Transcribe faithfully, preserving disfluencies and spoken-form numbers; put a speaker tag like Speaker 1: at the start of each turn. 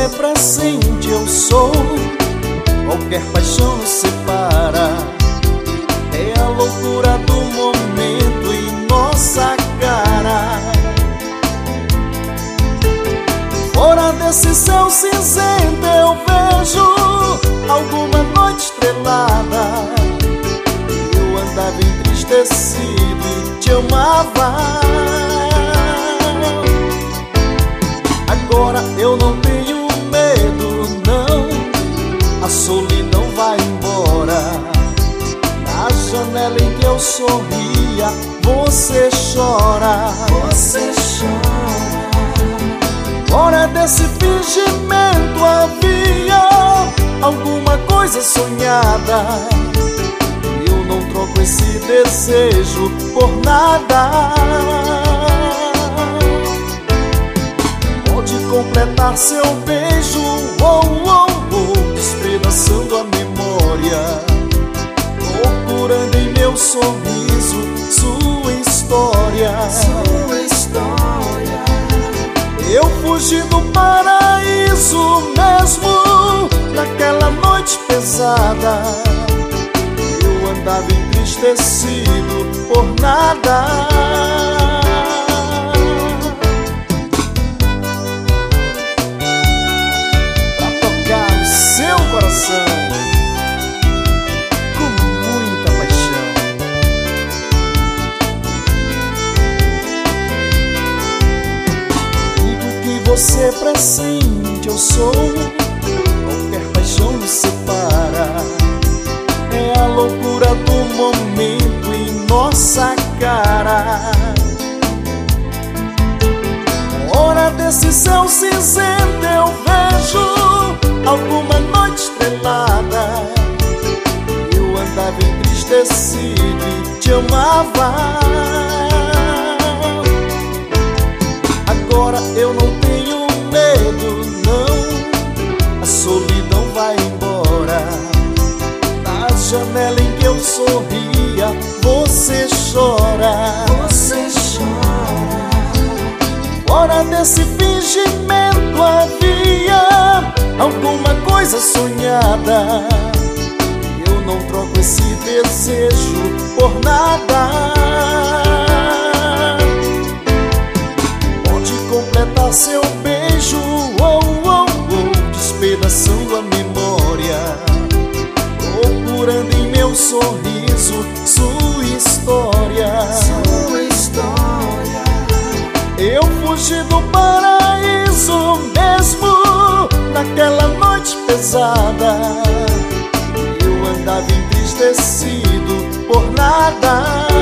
Speaker 1: você pressente eu sou. Qualquer paixão nos separa, é a loucura do momento em nossa cara. Fora desse céu cinzento eu vejo alguma noite estrelada. Eu andava entristecido e te amava. Agora eu não tenho medo, não. A solidão vai embora. Na janela em que eu sorria, você chora. Você chora. Fora desse fingimento havia alguma coisa sonhada. Eu não troco esse desejo por nada. Pode completar seu beijo, oh, oh, oh, despedaçando a memória, procurando em meu sorriso sua história. Sua história. Eu fugi do paraíso mesmo naquela noite pesada. Eu andava entristecido por nada. Pra tocar o seu coração com muita paixão. Tudo que você pressente eu sou. Qualquer paixão nos separa, é a loucura do momento em nossa cara. Fora desse céu cinzento eu vejo alguma noite estrelada. Eu andava entristecido e te amava. Agora eu não tenho medo, não. A solidão vai embora. Na janela em que eu sorria, você chora. Você chora. Fora desse fingimento havia alguma coisa sonhada. Eu não troco esse desejo por nada. Pode completar seu beijo, oh, oh, oh, despedaçando a memória, procurando em meu sorriso sua história. Sua história. Eu fugi do paraíso mesmo naquela noite pesada. Eu andava entristecido por nada.